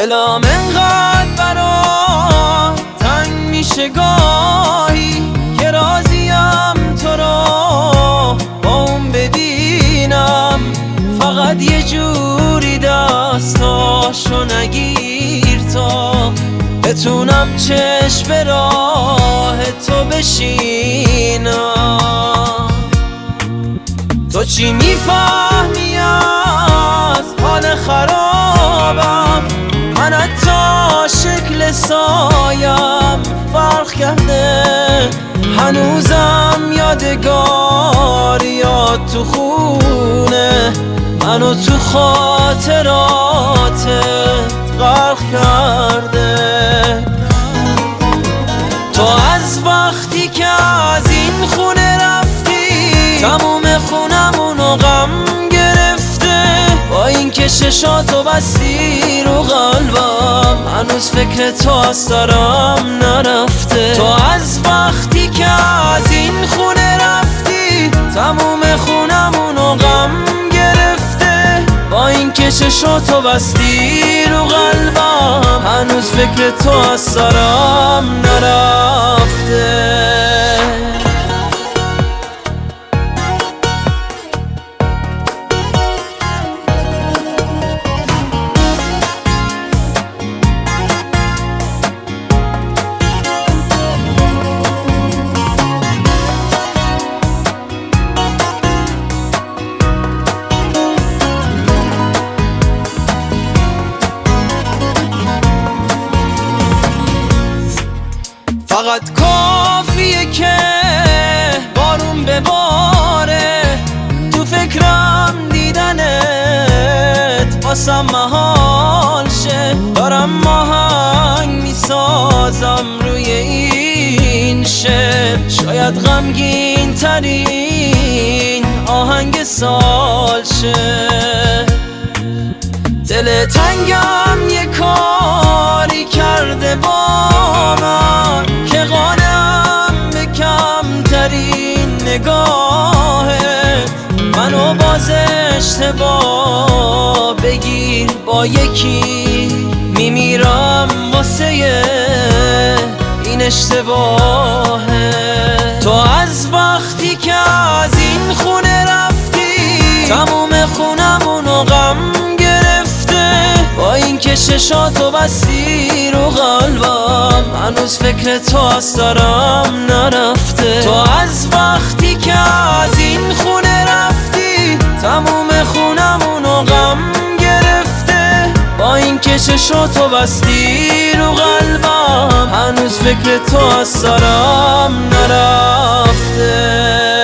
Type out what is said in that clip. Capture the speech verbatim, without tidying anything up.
دلم انقدر برا تنگ میشه گاهی که راضیم تو را با اون ببینم، فقط یه جوری دستاشو نگیر تا بتونم چشم به راه تو بشینم. تو چی میفهمی از حال خرابم؟ من حتی شکل سایم فرق کرده، هنوزم یادگاریات تو خونه منو تو خاطراتت غرق کرده. تو از وقتی که از این خونه رفتی تموم خونمونو غم گرفته، با این که چشاتو بستی رو قلبم هنوز فکر تو از سرم نرفته. تو از وقتی که از این خونه رفتی تموم خونمونو غم گرفته، با این که چشاتو بستی رو قلبم هنوز فکر تو از سرم نرفته. فقط کافیه که بارون بباره تو فکرم دیدنت واسم محال شه. دارم آهنگ میسازم روی این شعر، شاید غمگین ترین آهنگ سال شه. دل تنگم یه کاری کرده با من که قانم به کمترین نگاهت، منو باز اشتباه بگیر با یکی میمیرم واسه این اشتباهه. تو از وقتی که از این خونه رفتی تموم خونمونو غم گرفته، با این که چشاتو بستی رو قلبم هنوز فکر تو از سرم نرفته. تو از وقتی که از این خونه رفتی تموم خونمونو غم گرفته، با این که چشاتو بستی رو قلبم هنوز فکر تو از سرم نرفته.